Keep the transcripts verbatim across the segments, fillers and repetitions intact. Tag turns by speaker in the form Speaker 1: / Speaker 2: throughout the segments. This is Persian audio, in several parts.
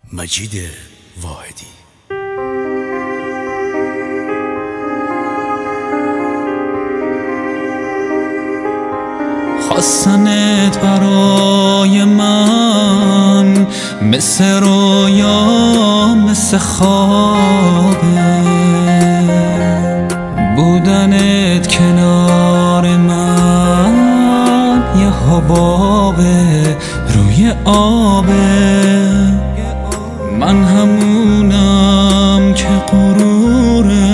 Speaker 1: مجید واحدی.
Speaker 2: خواستنت برای من مثل رویا مثل خوابه، بودنت کنار من یه حبابه روی آبه. من همونم که غروره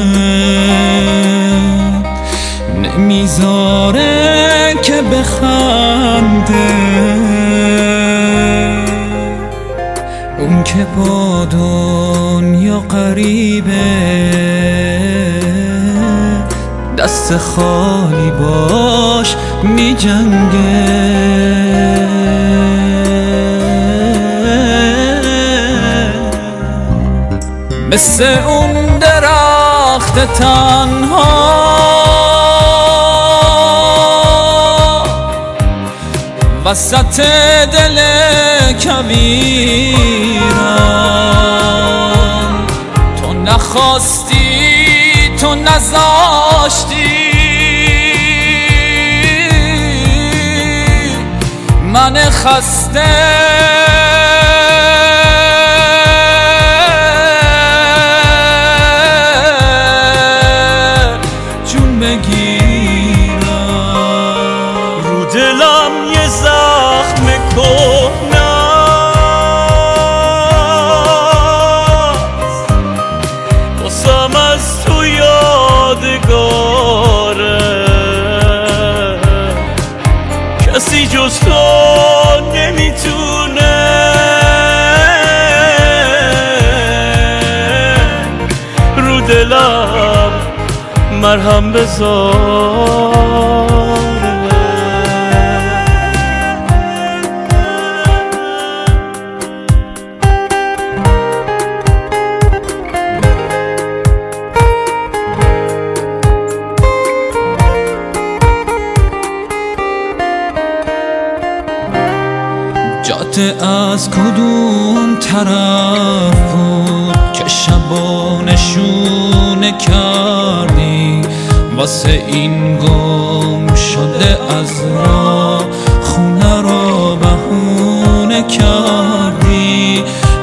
Speaker 2: نمیذاره که بخنده، اون که با دنیا قریبه دست خالی باش می جنگه. مثل اون درخت تنها وسط دل کویرم، تو نخواستی تو نذاشتی من خسته جون بگیرم.
Speaker 3: رو دلم یه زخم کهنه‌ست، واسم از تو یادگاره، کسی جز تو نمیتونه رو دلم مرهم بذاره.
Speaker 2: جاده از کدوم طرف بود که شبا نشونه کردی، واسه این گم شده از راه خونه را بهونه کردی.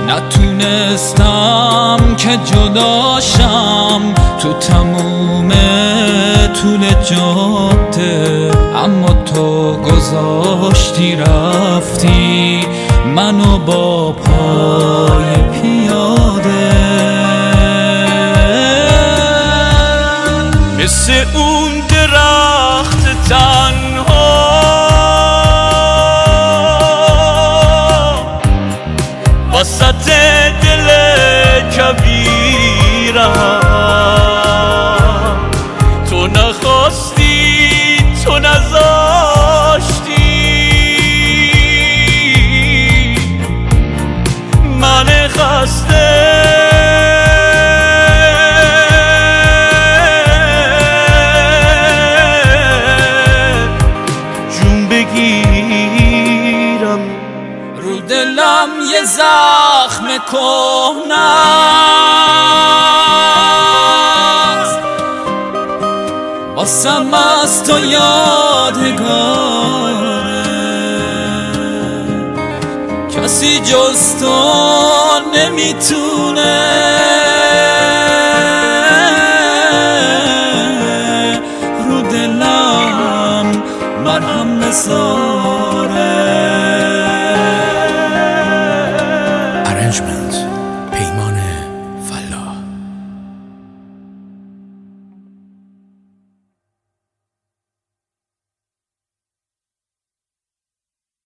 Speaker 2: نتونستم که جداشم تو تموم طول جاده، اما تو گذاشتی رفتی منو با پای پیاده.
Speaker 3: مثل اون درخت تنها وسط دل کویرم، تو نخواستی تو نذاشتی من خسته جون بگیرم.
Speaker 2: رو دلم یه زخم کهنه‌ست، واسم از تو یادگاره، کسی جز تو نمیتونه رو دلم مرهم بذاره.